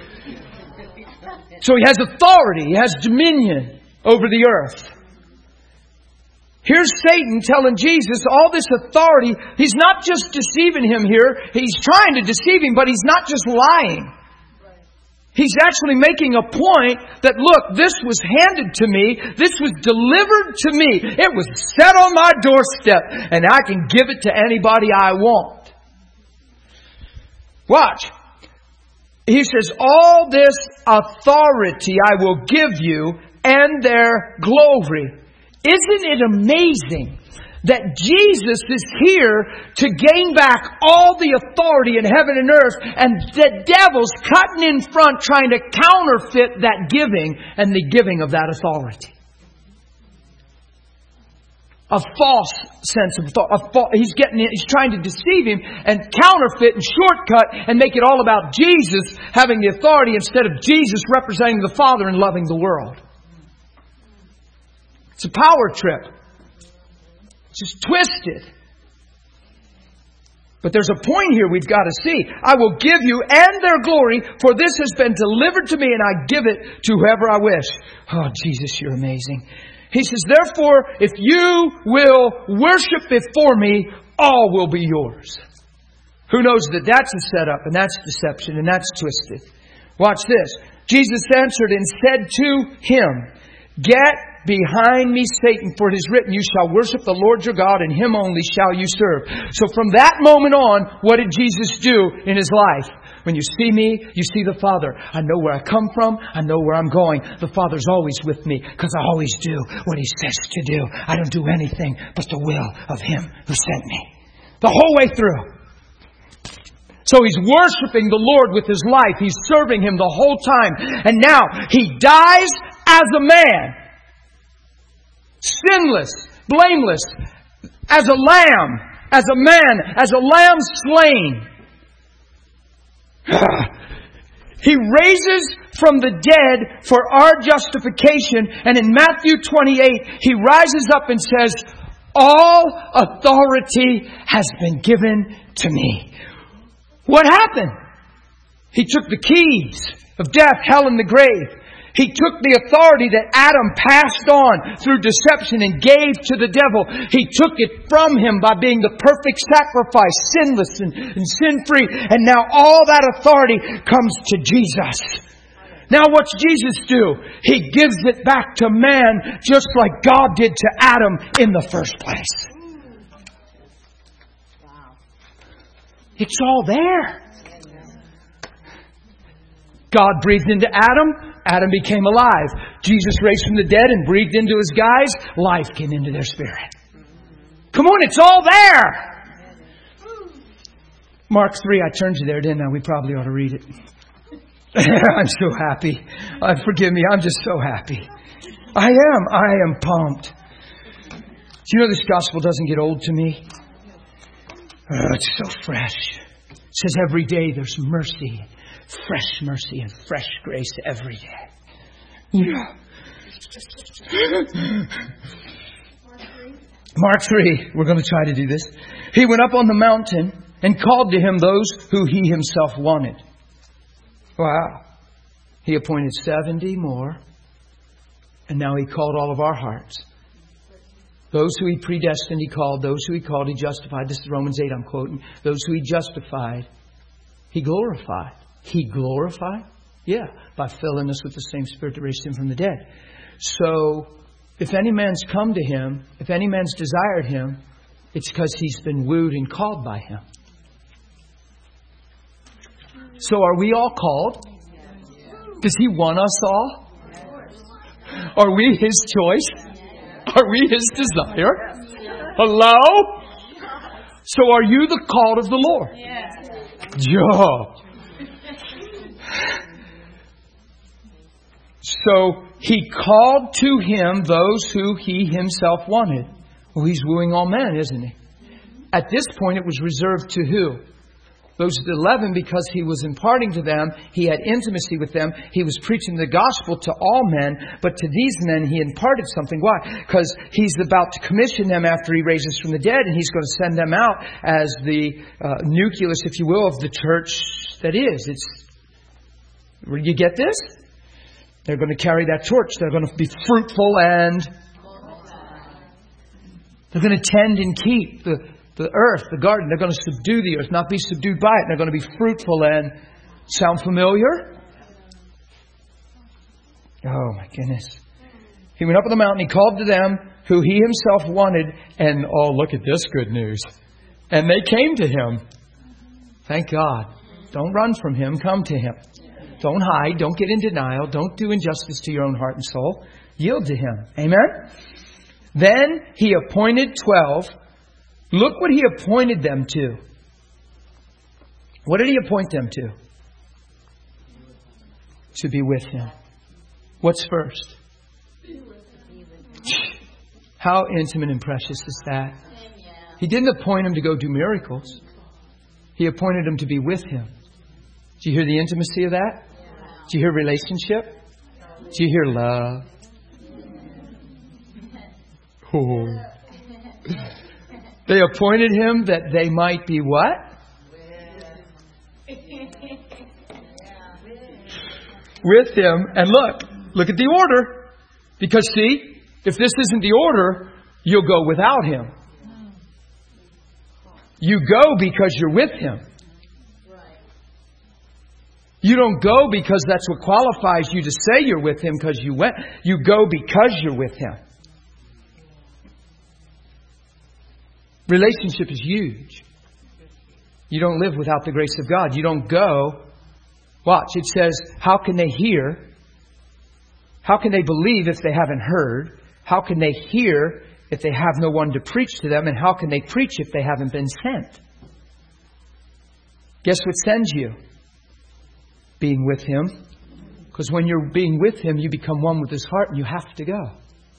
So He has authority, He has dominion over the earth. Here's Satan telling Jesus all this authority. He's not just deceiving Him here. He's trying to deceive Him, but He's not just lying. He's actually making a point that, look, this was handed to me. This was delivered to me. It was set on my doorstep, and I can give it to anybody I want. Watch. He says, all this authority I will give you and their glory. Isn't it amazing that Jesus is here to gain back all the authority in heaven and earth, and the devil's cutting in front trying to counterfeit that giving and the giving of that authority? A false sense of authority. He's getting, he's trying to deceive him and counterfeit and shortcut and make it all about Jesus having the authority instead of Jesus representing the Father and loving the world. It's a power trip. It's just twisted. But there's a point here we've got to see. I will give you and their glory, for this has been delivered to me, and I give it to whoever I wish. Oh, Jesus, you're amazing. He says, therefore, if you will worship before me, all will be yours. Who knows that that's a setup, and that's deception, and that's twisted. Watch this. Jesus answered and said to him, get behind me, Satan, for it is written, you shall worship the Lord your God, and Him only shall you serve. So from that moment on, what did Jesus do in His life? When you see me, you see the Father. I know where I come from. I know where I'm going. The Father's always with me because I always do what He says to do. I don't do anything but the will of Him who sent me. The whole way through. So He's worshiping the Lord with His life. He's serving Him the whole time. And now He dies as a man. Sinless, blameless, as a lamb, as a man, as a lamb slain. He raises from the dead for our justification. And in Matthew twenty-eight, He rises up and says, all authority has been given to me. What happened? He took the keys of death, hell, and the grave. He took the authority that Adam passed on through deception and gave to the devil. He took it from him by being the perfect sacrifice, sinless and, and sin-free. And now all that authority comes to Jesus. Now what's Jesus do? He gives it back to man just like God did to Adam in the first place. It's all there. God breathed into Adam. Adam became alive. Jesus raised from the dead and breathed into His guys. Life came into their spirit. Come on, it's all there. Mark three, I turned you there, didn't I? We probably ought to read it. I'm so happy. Uh, forgive me, I'm just so happy. I am. I am pumped. Do you know this gospel doesn't get old to me? Oh, it's so fresh. It says every day there's mercy, fresh mercy and fresh grace every day. Yeah. Mark three, we're going to try to do this. He went up on the mountain and called to him those who he himself wanted. Wow. He appointed seventy more. And now he called all of our hearts. Those who he predestined, he called. Those who he called, he justified. This is Romans eight I'm quoting. Those who he justified, he glorified. He glorified? Yeah, by filling us with the same Spirit that raised him from the dead. So, if any man's come to him, if any man's desired him, it's because he's been wooed and called by him. So are we all called? Does he want us all? Are we his choice? Are we his desire? Hello? So are you the called of the Lord? Yeah. So he called to him those who he himself wanted. Well, he's wooing all men, isn't he? At this point, it was reserved to who? Those eleven, because he was imparting to them, he had intimacy with them, he was preaching the gospel to all men, but to these men he imparted something. Why? Because he's about to commission them after he raises from the dead, and he's going to send them out as the uh, nucleus, if you will, of the church that is. It's, you get this? They're going to carry that torch. They're going to be fruitful and they're going to tend and keep the The earth, the garden. They're going to subdue the earth, not be subdued by it. They're going to be fruitful and sound familiar? Oh my goodness. He went up on the mountain. He called to them who he himself wanted. And oh, look at this good news. And they came to him. Thank God. Don't run from him. Come to him. Don't hide. Don't get in denial. Don't do injustice to your own heart and soul. Yield to him. Amen? Then he appointed twelve. Look what he appointed them to. What did he appoint them to? To be with him. What's first? How intimate and precious is that? He didn't appoint them to go do miracles. He appointed them to be with him. Do you hear the intimacy of that? Do you hear relationship? Do you hear love? Oh. They appointed him that they might be what? With him. And look, look at the order. Because see, if this isn't the order, you'll go without him. You go because you're with him. You don't go because that's what qualifies you to say you're with him because you went. You go because you're with him. Relationship is huge. You don't live without the grace of God. You don't go. Watch, it says, how can they hear? How can they believe if they haven't heard? How can they hear if they have no one to preach to them? And how can they preach if they haven't been sent? Guess what sends you? Being with him. Because when you're being with him, you become one with his heart and you have to go.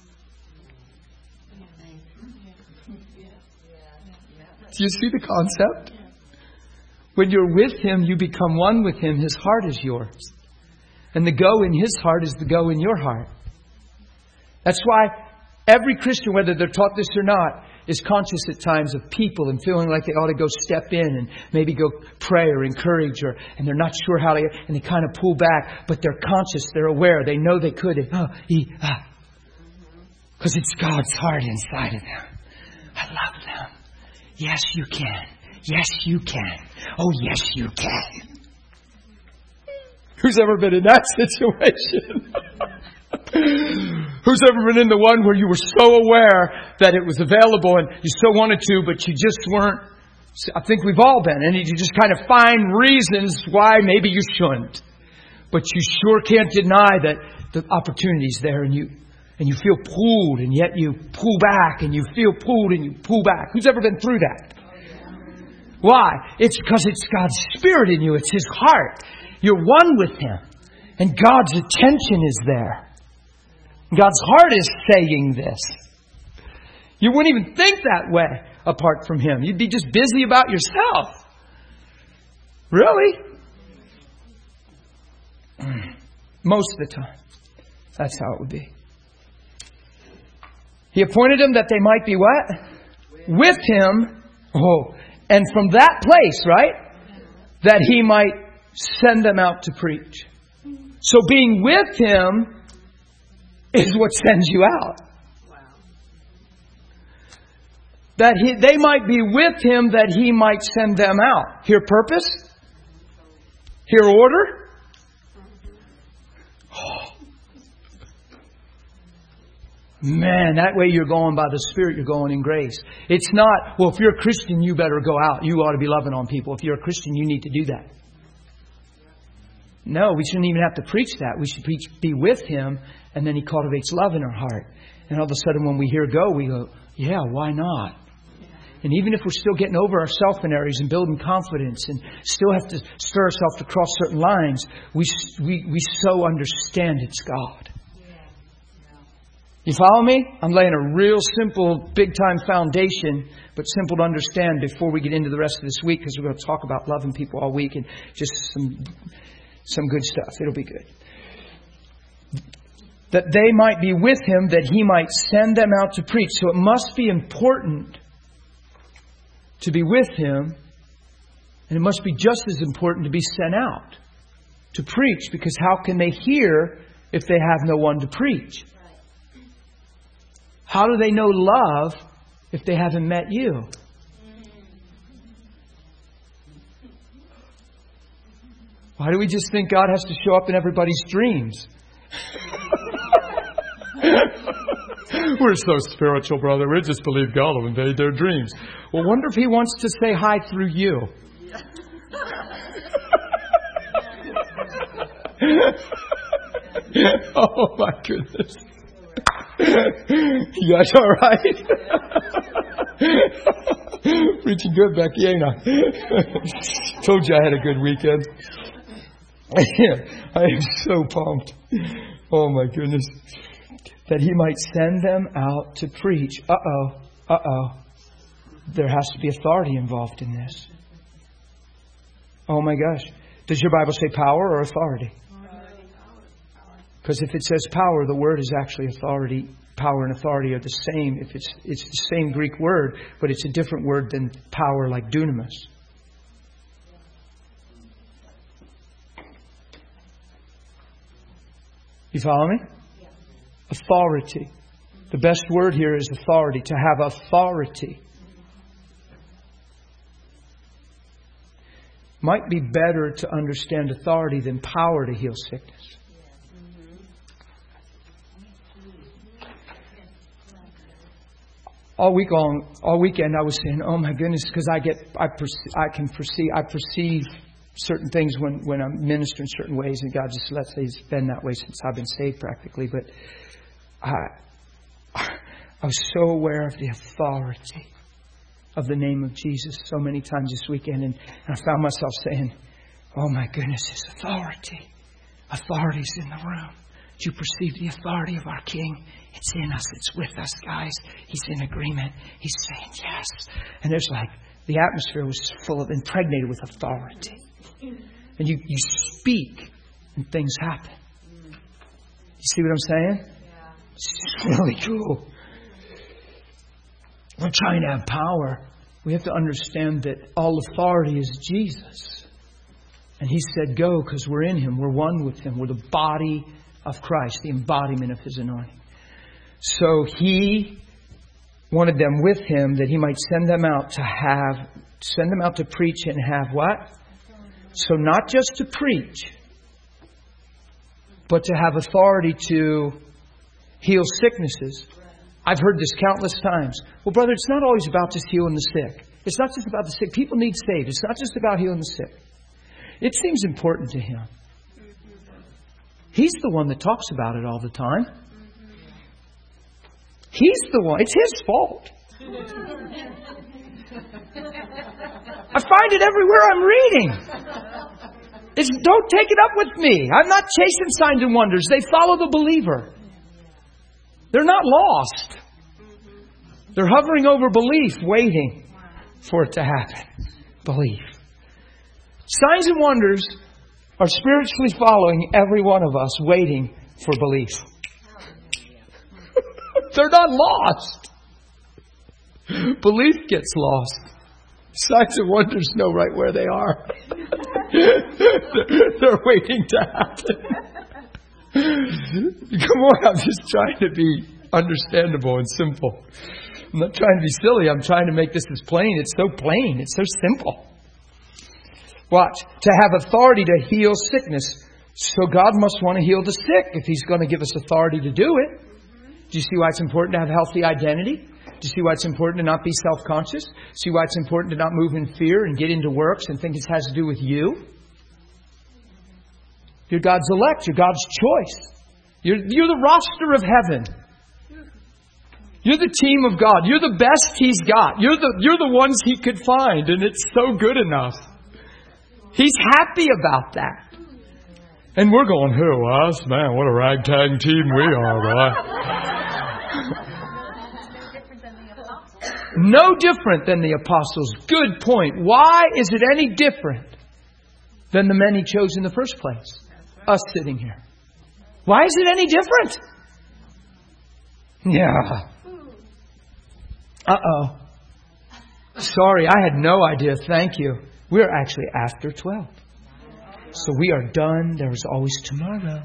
Do you see the concept? When you're with him, you become one with him. His heart is yours. And the go in his heart is the go in your heart. That's why every Christian, whether they're taught this or not, is conscious at times of people and feeling like they ought to go step in and maybe go pray or encourage, or and they're not sure how to, and they kind of pull back, but they're conscious, they're aware, they know they could. And, oh, he, ah. Because it's God's heart inside of them. I love them. Yes, you can. Yes, you can. Oh, yes, you can. Who's ever been in that situation? Who's ever been in the one where you were so aware that it was available and you so wanted to, but you just weren't? I think we've all been. And you just kind of find reasons why maybe you shouldn't. But you sure can't deny that the opportunity's there, and you and you feel pulled, and yet you pull back, and you feel pulled, and you pull back. Who's ever been through that? Why? It's because it's God's Spirit in you. It's His heart. You're one with Him. And God's attention is there. God's heart is saying this. You wouldn't even think that way. apart from Him. You'd be just busy about yourself. Really? Most of the time. That's how it would be. He appointed them that they might be what? With Him. Oh, and from that place, right? That He might send them out to preach. So being with Him is what sends you out. That he, they might be with Him, that He might send them out. Hear purpose? Hear order? Oh. Man, that way you're going by the Spirit, you're going in grace. It's not, well, if you're a Christian, you better go out. You ought to be loving on people. If you're a Christian, you need to do that. No, we shouldn't even have to preach that. We should preach, be with Him, and then He cultivates love in our heart. And all of a sudden when we hear go, we go, yeah, why not? And even if we're still getting over ourselves in areas and building confidence and still have to stir ourselves to cross certain lines, we we we so understand it's God. You follow me? I'm laying a real simple, big-time foundation, but simple to understand before we get into the rest of this week, because we're going to talk about loving people all week and just some some good stuff. It'll be good. That they might be with Him, that He might send them out to preach. So it must be important to be with Him, and it must be just as important to be sent out to preach, because how can they hear if they have no one to preach? How do they know love if they haven't met you? Why do we just think God has to show up in everybody's dreams? We're so spiritual, brother. We just believe God will invade their dreams. Well, wonder if He wants to say hi through you. Oh, my goodness. You guys all right? Preaching good, Becky, ain't I? Told you I had a good weekend. I am so pumped. Oh, my goodness. That He might send them out to preach. Uh-oh. Uh-oh. There has to be authority involved in this. Oh my gosh. Does your Bible say power or authority? Because if it says power, the word is actually authority. Power and authority are the same. If it's it's the same Greek word, but it's a different word than power, like dunamis. You follow me? Authority. The best word here is authority. To have authority. Might be better to understand authority than power to heal sickness. All week long, all weekend, I was saying, "Oh my goodness," because I get, I, perce- I can perceive, I perceive certain things when, when I'm ministering certain ways, and God just lets He's been that way since I've been saved, practically. But I, I was so aware of the authority of the name of Jesus so many times this weekend, and, and I found myself saying, "Oh my goodness, His authority, authority's in the room." Do you perceive the authority of our King? It's in us. It's with us, guys. He's in agreement. He's saying yes. And there's like, the atmosphere was full of, impregnated with authority. And you, you speak and things happen. You see what I'm saying? Yeah. It's really cool. We're trying to have power. We have to understand that all authority is Jesus. And He said go because we're in Him. We're one with Him. We're the body of Christ, the embodiment of His anointing. So He wanted them with Him that He might send them out to have, send them out to preach and have what? So not just to preach, but to have authority to heal sicknesses. I've heard this countless times. Well, brother, it's not always about just healing the sick. It's not just about the sick. People need saved. It's not just about healing the sick. It seems important to Him. He's the one that talks about it all the time. He's the one. It's His fault. I find it everywhere I'm reading. It's, don't take it up with me. I'm not chasing signs and wonders. They follow the believer. They're not lost. They're hovering over belief, waiting for it to happen. Belief. Signs and wonders are spiritually following every one of us, waiting for belief. They're not lost. Belief gets lost. Signs and wonders know right where they are. They're waiting to happen. Come on, I'm just trying to be understandable and simple. I'm not trying to be silly. I'm trying to make this as plain. It's so plain. It's so simple. Watch. To have authority to heal sickness. So God must want to heal the sick if He's going to give us authority to do it. Do you see why it's important to have healthy identity? Do you see why it's important to not be self-conscious? See why it's important to not move in fear and get into works and think it has to do with you? You're God's elect. You're God's choice. You're, you're the roster of heaven. You're the team of God. You're the best He's got. You're the, you're the ones He could find, and it's so good enough. He's happy about that. And we're going, who, us? Man, what a ragtag team we are, boy. No different than the apostles. Good point. Why is it any different than the men He chose in the first place? Us sitting here. Why is it any different? Yeah. Uh-oh. Sorry, I had no idea. Thank you. We're actually after twelve. So we are done. There's always tomorrow.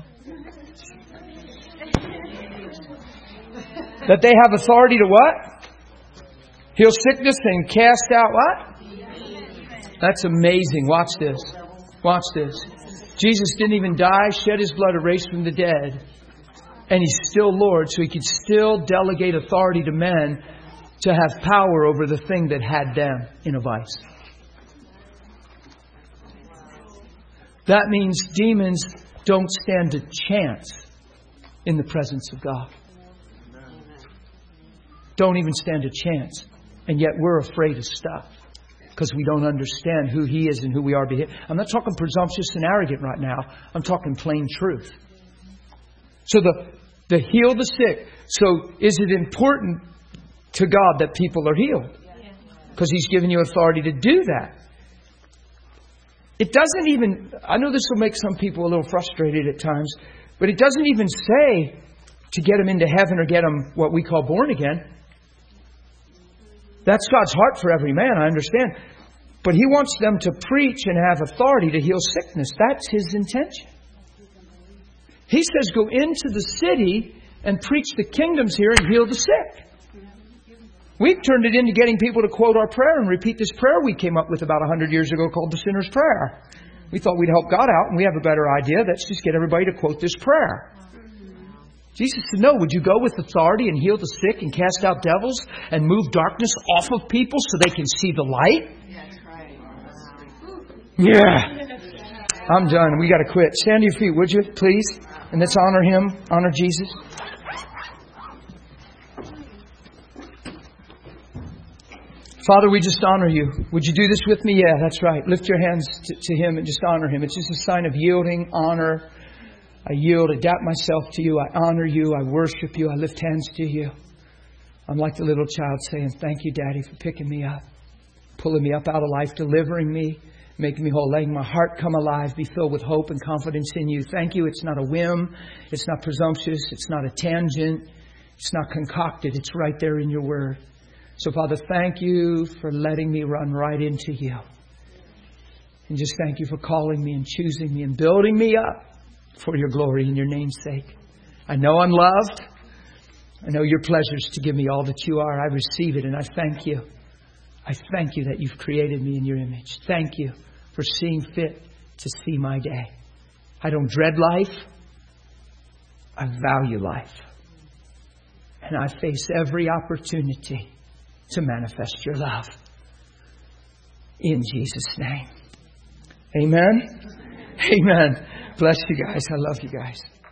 That they have authority to what? Heal sickness and cast out what? That's amazing. Watch this. Watch this. Jesus didn't even die, shed His blood, erased from the dead. And He's still Lord, so He could still delegate authority to men to have power over the thing that had them in a vice. That means demons don't stand a chance in the presence of God. Don't even stand a chance. And yet we're afraid of stuff because we don't understand who He is and who we are. I'm not talking presumptuous and arrogant right now. I'm talking plain truth. So the, the heal the sick. So is it important to God that people are healed? Because He's given you authority to do that. It doesn't even, I know this will make some people a little frustrated at times, but it doesn't even say to get them into heaven or get them what we call born again. That's God's heart for every man, I understand. But He wants them to preach and have authority to heal sickness. That's His intention. He says go into the city and preach the kingdoms here and heal the sick. We've turned it into getting people to quote our prayer and repeat this prayer we came up with about one hundred years ago called the Sinner's Prayer. We thought we'd help God out, and we have a better idea. Let's just get everybody to quote this prayer. Jesus said, no, would you go with authority and heal the sick and cast out devils and move darkness off of people so they can see the light? That's right. Yeah. I'm done. We got to quit. Stand to your feet, would you, please? And let's honor Him, honor Jesus. Father, we just honor You. Would You do this with me? Yeah, that's right. Lift your hands to, to Him and just honor Him. It's just a sign of yielding, honor. I yield, adapt myself to You. I honor You. I worship You. I lift hands to You. I'm like the little child saying, thank You, Daddy, for picking me up, pulling me up out of life, delivering me, making me whole, letting my heart come alive, be filled with hope and confidence in You. Thank You. It's not a whim. It's not presumptuous. It's not a tangent. It's not concocted. It's right there in Your Word. So, Father, thank You for letting me run right into You. And just thank You for calling me and choosing me and building me up for Your glory and Your name's sake. I know I'm loved. I know Your pleasure is to give me all that You are. I receive it and I thank You. I thank You that You've created me in Your image. Thank You for seeing fit to see my day. I don't dread life. I value life. And I face every opportunity to manifest Your love. In Jesus' name. Amen. Amen. Bless you guys. I love you guys.